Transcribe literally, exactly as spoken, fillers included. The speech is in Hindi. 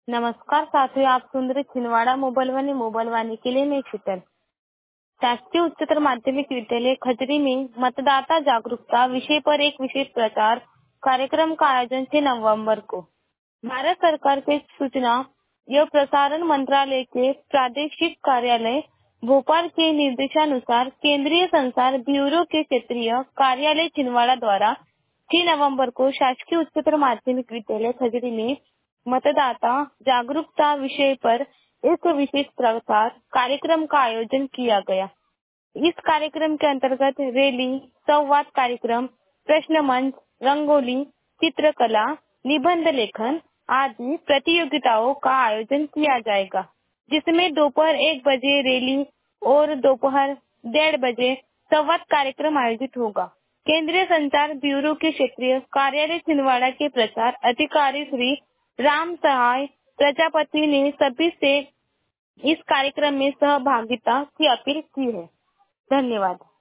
नमस्कार साथियों, आप सुन रहे छिंदवाड़ा मोबाइल वाणी मोबाइल वाणी के लिए मैं शीतल। शासकीय उच्चतर माध्यमिक विद्यालय खजरी में मतदाता जागरूकता विषय पर एक विशेष प्रचार कार्यक्रम का आयोजन छह नवंबर को भारत सरकार के सूचना एवं प्रसारण मंत्रालय के प्रादेशिक कार्यालय भोपाल के निर्देशानुसार केंद्रीय संचार ब्यूरो के क्षेत्रीय कार्यालय छिंदवाड़ा द्वारा छह नवंबर को शासकीय उच्चतर माध्यमिक विद्यालय खजरी में मतदाता जागरूकता विषय पर एक विशेष प्रचार कार्यक्रम का आयोजन किया गया। इस कार्यक्रम के अंतर्गत रैली, संवाद कार्यक्रम, प्रश्न मंच, रंगोली, चित्रकला, निबंध लेखन आदि प्रतियोगिताओं का आयोजन किया जाएगा, जिसमें दोपहर एक बजे रैली और दोपहर डेढ़ बजे संवाद कार्यक्रम आयोजित होगा। केंद्रीय संचार ब्यूरो के क्षेत्रीय कार्यालय छिंदवाड़ा के प्रचार अधिकारी श्री राम सहाय प्रजापति ने सभी से इस कार्यक्रम में सहभागिता की अपील की है। धन्यवाद।